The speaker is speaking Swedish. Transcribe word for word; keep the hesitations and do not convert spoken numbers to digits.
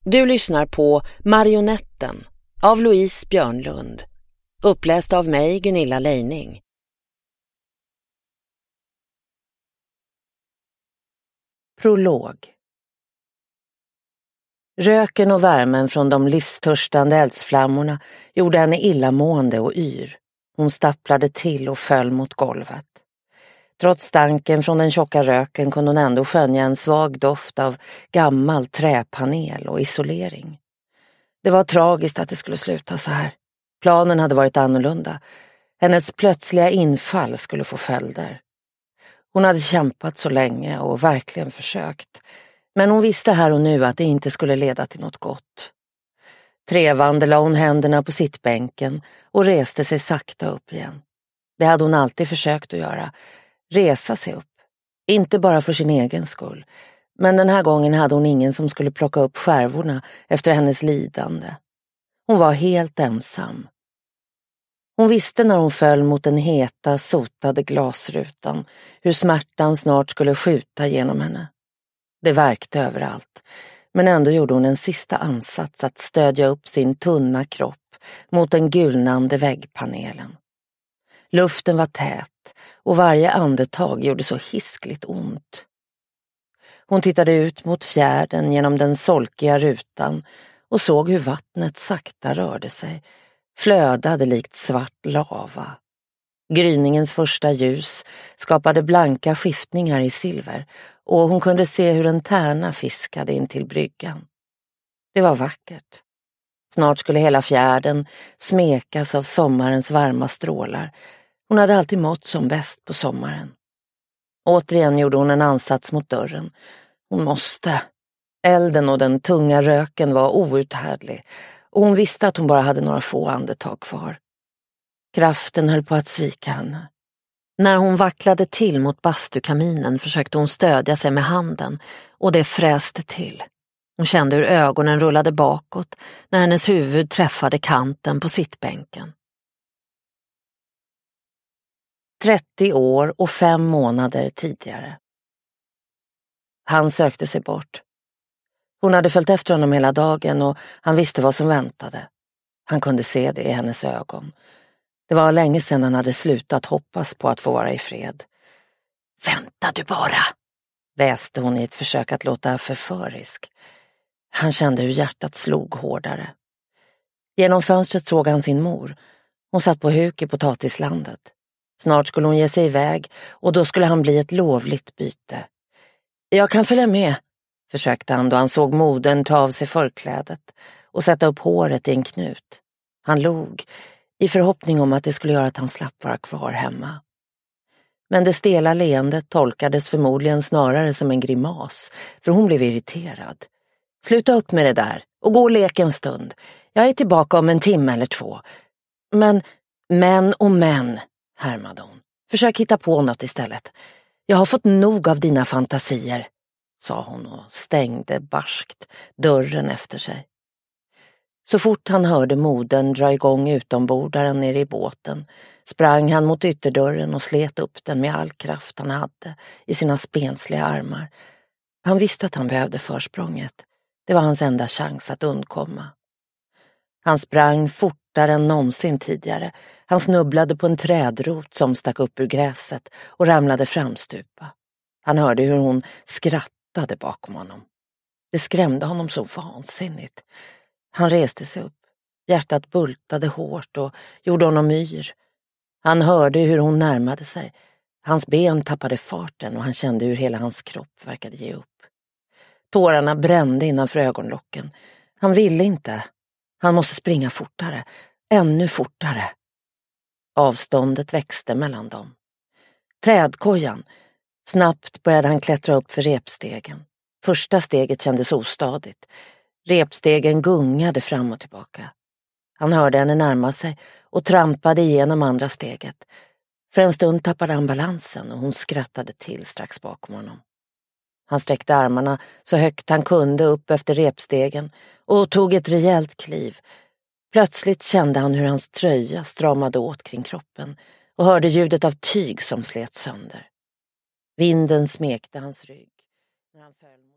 Du lyssnar på Marionetten av Louise Björnlund. Uppläst av mig, Gunilla Leining. Prolog. Röken och värmen från de livstörstande eldsflammorna gjorde henne illamående och yr. Hon stapplade till och föll mot golvet. Trots stanken från den tjocka röken kunde hon ändå skönja en svag doft av gammal träpanel och isolering. Det var tragiskt att det skulle sluta så här. Planen hade varit annorlunda. Hennes plötsliga infall skulle få följder. Hon hade kämpat så länge och verkligen försökt. Men hon visste här och nu att det inte skulle leda till något gott. Trevande la hon händerna på sittbänken och reste sig sakta upp igen. Det hade hon alltid försökt att göra. Resa sig upp. Inte bara för sin egen skull. Men den här gången hade hon ingen som skulle plocka upp skärvorna efter hennes lidande. Hon var helt ensam. Hon visste när hon föll mot den heta, sotade glasrutan hur smärtan snart skulle skjuta genom henne. Det värkte överallt, men ändå gjorde hon en sista ansats att stödja upp sin tunna kropp mot den gulnande väggpanelen. Luften var tät och varje andetag gjorde så hiskligt ont. Hon tittade ut mot fjärden genom den solkiga rutan och såg hur vattnet sakta rörde sig, flödade likt svart lava. Gryningens första ljus skapade blanka skiftningar i silver och hon kunde se hur en tärna fiskade in till bryggan. Det var vackert. Snart skulle hela fjärden smekas av sommarens varma strålar. Hon hade alltid mått som bäst på sommaren. Återigen gjorde hon en ansats mot dörren. Hon måste. Elden och den tunga röken var outhärdlig och hon visste att hon bara hade några få andetag kvar. Kraften höll på att svika henne. När hon vacklade till mot bastukaminen försökte hon stödja sig med handen och det fräste till. Hon kände hur ögonen rullade bakåt när hennes huvud träffade kanten på sittbänken. trettio år och fem månader tidigare. Han sökte sig bort. Hon hade följt efter honom hela dagen och han visste vad som väntade. Han kunde se det i hennes ögon. Det var länge sedan han hade slutat hoppas på att få vara i fred. Vänta du bara, väste hon i ett försök att låta förförisk. Han kände hur hjärtat slog hårdare. Genom fönstret såg han sin mor. Hon satt på huk i potatislandet. Snart skulle hon ge sig iväg och då skulle han bli ett lovligt byte. Jag kan följa med, försökte han då han såg modern ta av sig förklädet och sätta upp håret i en knut. Han log i förhoppning om att det skulle göra att han slapp vara kvar hemma. Men det stela leendet tolkades förmodligen snarare som en grimas, för hon blev irriterad. Sluta upp med det där och gå och leka en stund. Jag är tillbaka om en timme eller två. Men, men och men, härmade hon. Försök hitta på något istället. Jag har fått nog av dina fantasier, sa hon och stängde barskt dörren efter sig. Så fort han hörde modern dra igång utombordaren nere i båten sprang han mot ytterdörren och slet upp den med all kraft han hade i sina spensliga armar. Han visste att han behövde försprånget. Det var hans enda chans att undkomma. Han sprang fortare än någonsin tidigare. Han snubblade på en trädrot som stack upp ur gräset och ramlade framstupa. Han hörde hur hon skrattade bakom honom. Det skrämde honom så vansinnigt. Han reste sig upp. Hjärtat bultade hårt och gjorde honom yr. Han hörde hur hon närmade sig. Hans ben tappade farten och han kände hur hela hans kropp verkade ge upp. Tårarna brände innanför ögonlocken. Han ville inte. Han måste springa fortare. Ännu fortare. Avståndet växte mellan dem. Trädkojan. Snabbt började han klättra upp för repstegen. Första steget kändes ostadigt. Repstegen gungade fram och tillbaka. Han hörde henne närma sig och trampade igenom andra steget. För en stund tappade han balansen och hon skrattade till strax bakom honom. Han sträckte armarna så högt han kunde upp efter repstegen och tog ett rejält kliv. Plötsligt kände han hur hans tröja stramade åt kring kroppen och hörde ljudet av tyg som slet sönder. Vinden smekte hans rygg när han föll.